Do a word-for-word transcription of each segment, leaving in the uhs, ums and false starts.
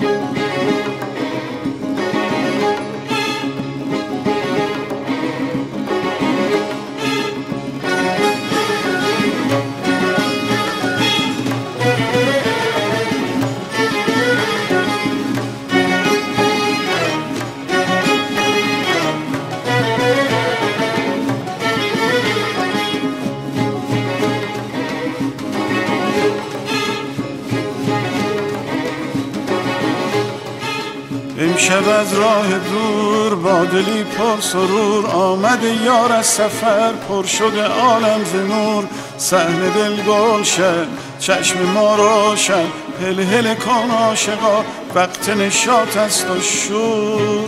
امشب از راه دور با دلی پر سرور آمده یار از سفر پر شده عالم ز نور. صحن دل گلشن چشم ما روشن هل هل کن عاشقا وقت نشاط است و شور.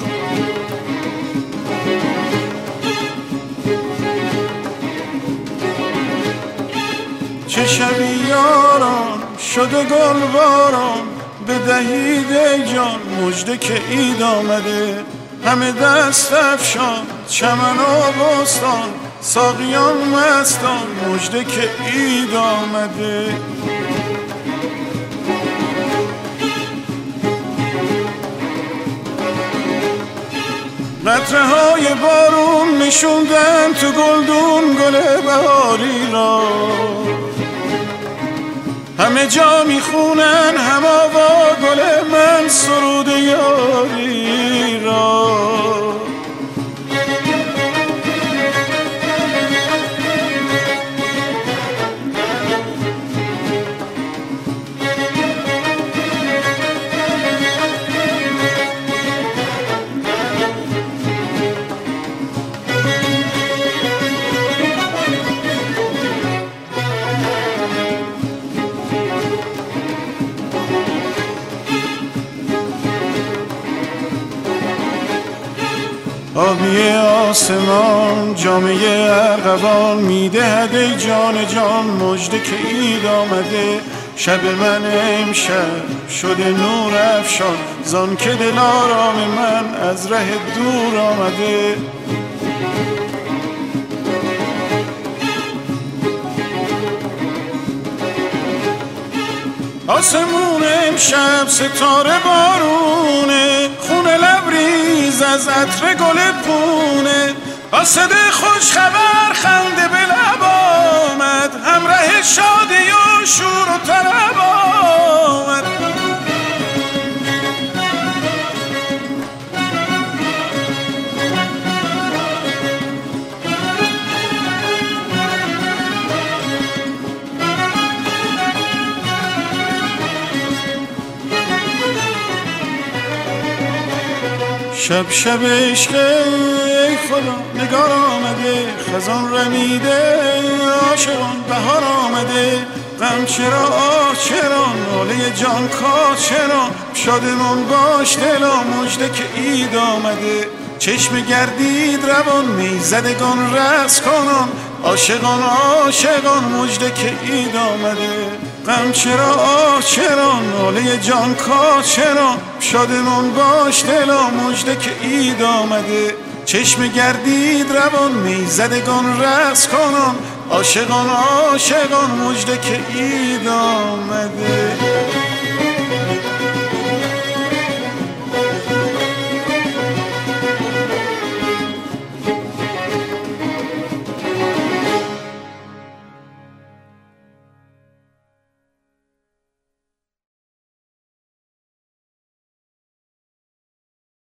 چه شبی یاران شده گل باران بدهید ای جان مژده که عید آمده. همه دست افشان چمن و بستان ساقیان مستان مژده که عید آمده. قطره های بارون نشوندن تو گلدون گل بهاری را. همه جا میخونن هم آوا گل من سرود یاری را. آبی آسمان جامعه ارغوان میدهد ای جان جان مژده که عید آمده. شب من امشب شده نور افشان زان که دل آرام من از ره دور آمده. آسمون امشب ستاره بارونه خونه لبریز از عطر گل پونه. قاصد خوش خبر خنده به لب آمد همراه شادی و شور و طرب آمد. شب شب عشق ای خدا نگار آمده خزان رمیده عاشقان بهار آمده. غم چرا آه چرا ناله جان کار چرا شادمان باش دلا مژده که عید آمده. چشم گردید روان می زدگان رقص کنان عاشقان عاشقان مژده که عید آمده. غم چرا آه چرا ناله جان کار چرا شادمان باش دلا مژده که عید آمده. چشم گردید روان می زدگان رقص کنان عاشقان عاشقان مژده که عید آمده.